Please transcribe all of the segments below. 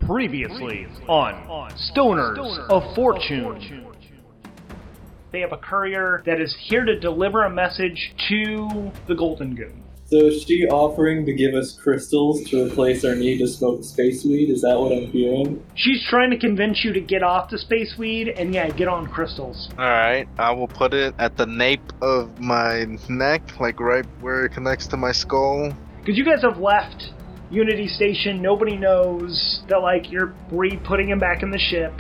Previously on Stoners of Fortune. They have a courier that is here to deliver a message to the Golden Goon. So is she offering to give us crystals to replace our need to smoke space weed? Is that what I'm hearing? She's trying to convince you to get off the space weed and get on crystals. Alright, I will put it at the nape of my neck, like right where it connects to my skull. Because you guys have left Unity Station, nobody knows that you're putting him back in the ship.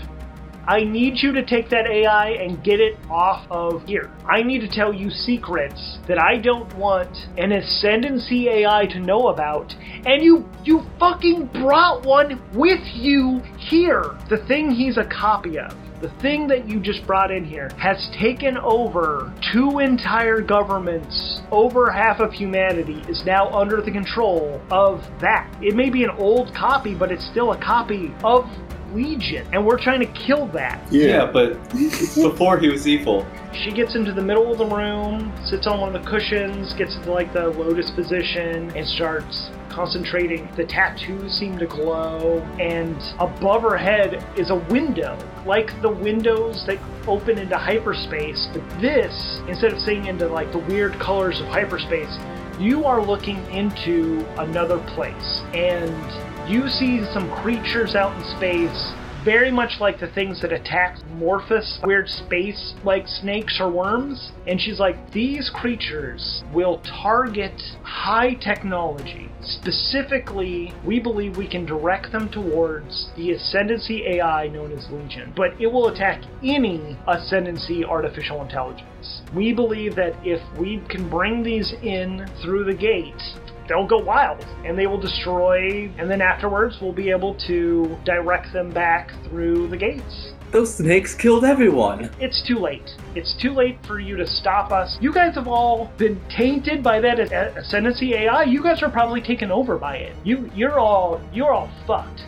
I need you to take that AI and get it off of here. I need to tell you secrets that I don't want an Ascendancy AI to know about, and you fucking brought one with you here. The thing he's a copy of, the thing that you just brought in here, has taken over 2 entire governments. Over half of humanity is now under the control of that. It may be an old copy, but it's still a copy of Legion, and we're trying to kill that. Yeah, but before he was evil. She gets into the middle of the room, sits on one of the cushions, gets into the lotus position, and starts concentrating. The tattoos seem to glow, and above her head is a window, like the windows that open into hyperspace, but this, instead of seeing into the weird colors of hyperspace, you are looking into another place, and you see some creatures out in space, very much like the things that attack Morphus, weird space, like snakes or worms. And she's like, these creatures will target high technology. Specifically, we believe we can direct them towards the Ascendancy AI known as Legion, but it will attack any Ascendancy artificial intelligence. We believe that if we can bring these in through the gate, they'll go wild, and they will destroy, and then afterwards we'll be able to direct them back through the gates. Those snakes killed everyone. It's too late. It's too late for you to stop us. You guys have all been tainted by that Ascendancy AI. You guys are probably taken over by it. You're all fucked.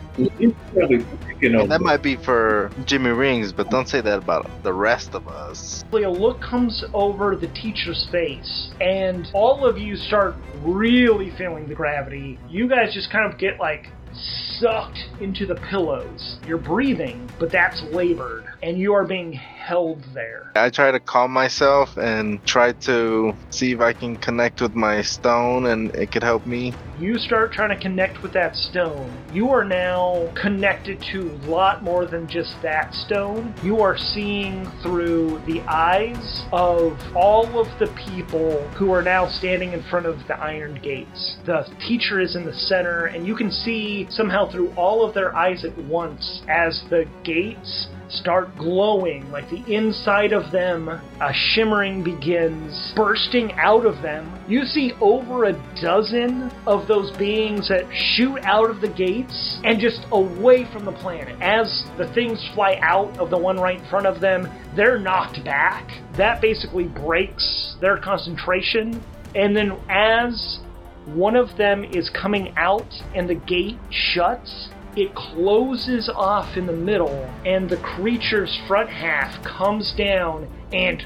And that might be for Jimmy Rings, but don't say that about the rest of us. A look comes over the teacher's face, and all of you start really feeling the gravity. You guys just kind of get sucked into the pillows. You're breathing, but that's labored, and you are being held there. I try to calm myself and try to see if I can connect with my stone and it could help me. You start trying to connect with that stone. You are now connected to a lot more than just that stone. You are seeing through the eyes of all of the people who are now standing in front of the iron gates. The teacher is in the center, and you can see somehow through all of their eyes at once as the gates start glowing, like the inside of them, a shimmering begins bursting out of them. You see over a dozen of those beings that shoot out of the gates and just away from the planet. As the things fly out of the one right in front of them, they're knocked back. That basically breaks their concentration. And then as one of them is coming out and the gate shuts, it closes off in the middle, and the creature's front half comes down and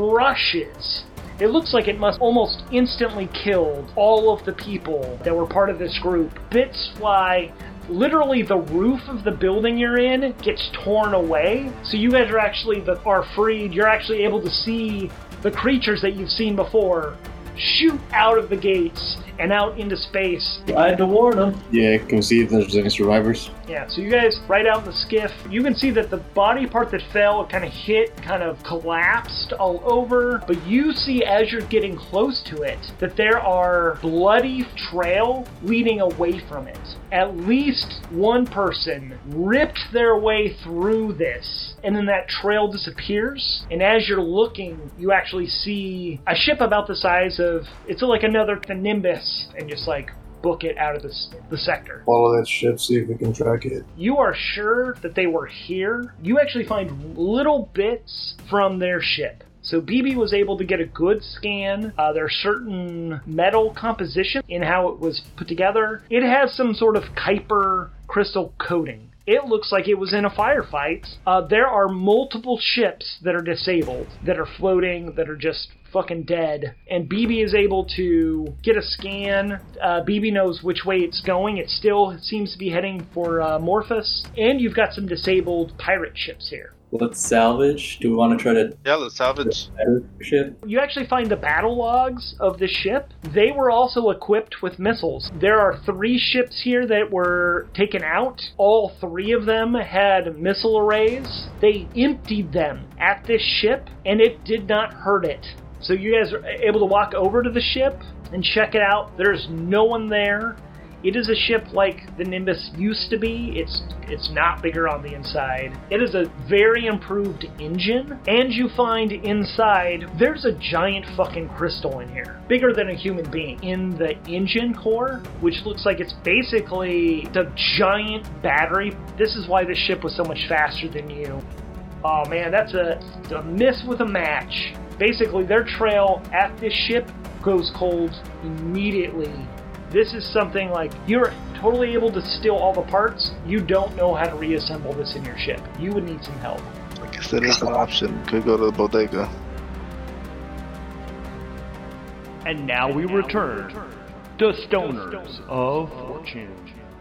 crushes. It looks like it must almost instantly killed all of the people that were part of this group. Bits fly. Literally, the roof of the building you're in gets torn away, so you guys are freed. You're actually able to see the creatures that you've seen before shoot out of the gates and out into space. I had to warn them. Yeah, can we see if there's any survivors? Yeah, so you guys, right out in the skiff, you can see that the body part that fell kind of hit, kind of collapsed all over, but you see as you're getting close to it that there are bloody trail leading away from it. At least one person ripped their way through this, and then that trail disappears, and as you're looking, you actually see a ship about the size of, it's like another Nimbus, and just book it out of the sector. Follow that ship, see if we can track it. You are sure that they were here. You actually find little bits from their ship. So BB was able to get a good scan. There's certain metal composition in how it was put together. It has some sort of Kuiper crystal coating. It looks like it was in a firefight. There are multiple ships that are disabled, that are floating, that are just fucking dead. And BB is able to get a scan. BB knows which way it's going. It still seems to be heading for Morphus. And you've got some disabled pirate ships here. Let's salvage. Do we want to try to Yeah, let's salvage. better ship? You actually find the battle logs of the ship. They were also equipped with missiles. There are 3 ships here that were taken out. All 3 of them had missile arrays. They emptied them at this ship, and it did not hurt it. So you guys are able to walk over to the ship and check it out. There's no one there. It is a ship like the Nimbus used to be. It's not bigger on the inside. It is a very improved engine, and you find inside there's a giant fucking crystal in here, bigger than a human being, in the engine core, which looks like it's basically the giant battery. This is why this ship was so much faster than you. Oh man, that's a miss with a match. Basically, their trail at this ship goes cold immediately. This is something like, you're totally able to steal all the parts. You don't know how to reassemble this in your ship. You would need some help. I guess that is an option. Could go to the bodega. And now we return to Stoners of Fortune.